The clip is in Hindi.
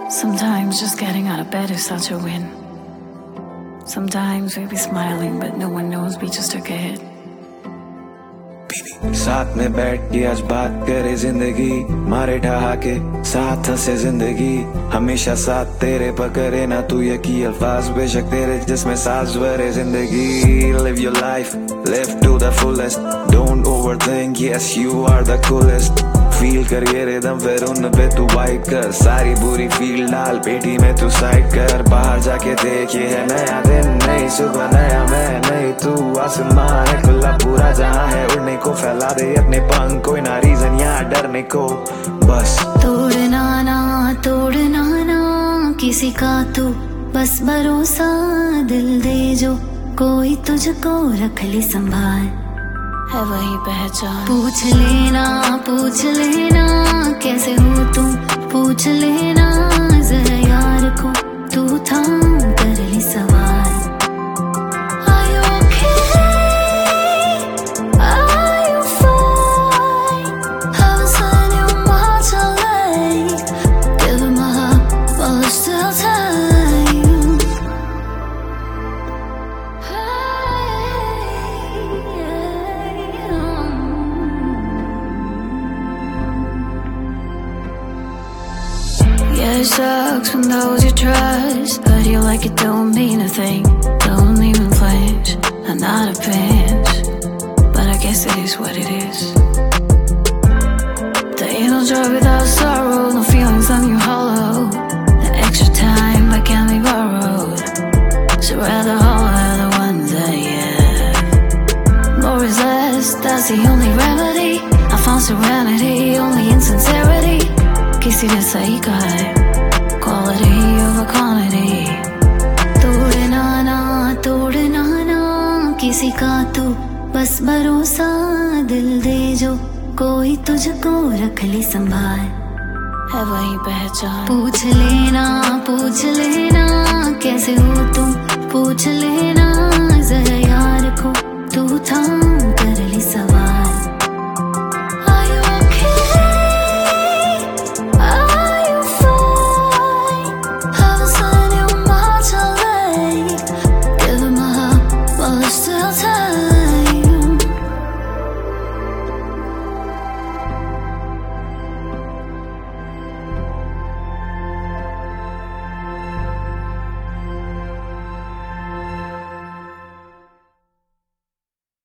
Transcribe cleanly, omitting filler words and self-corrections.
Sometimes just getting out of bed is such a win. Sometimes we be smiling but no one knows we just took a hit. साथ में बैठ के आज बात करे जिंदगी, मारे ठहा के साथ हंसे जिंदगी, हमेशा साथ तेरे पकड़े ना तू यकी अल्फाज बेशक तेरे जिसमें सांस भरे जिंदगी. Live your life, live to the fullest, don't overthink, yes you are the coolest. Feel कर ये रिदम फिर उन पे तू वाइब कर, सारी बुरी फील डाल पेटी में तू साइड कर. बाहर जाके देख ये है नया दिन, नई सुबह नया मैं नई तू, आसमान है खुला पूरा जहां है उड़ने को, फैला दे अपने पंख कोई ना रीजन यहाँ डरने को. बस तोड़ना ना किसी का तू बस भरोसा, दिल दे जो कोई तुझको रख ले संभाल, है वही पहचान. पूछ लेना कैसे हो तुम, पूछ लेना जरा यार को तू थाम कर ले सवाल. Are you okay? Are you fine? Haven't seen you much lately. Giving my heart while it's still time. Yeah, it sucks when those you trust hurt you like it don't mean a thing, don't even flinch. I'm not a pinch, but I guess it is what it is. There ain't no joy without sorrow, no feelings on you hollow. The extra time but can be borrowed, so rather hollow the ones that yeah. More is less, that's the only remedy. I found serenity only in sincerity. किसी ने सही कहा है, quality over quantity. तोड़ना ना किसी का तू बस भरोसा, दिल दे जो कोई तुझको रख ले संभाल, है वही पहचान. पूछ लेना कैसे हो तुम, पूछ लेना जरा यार को तू थाम कर ले सवाल.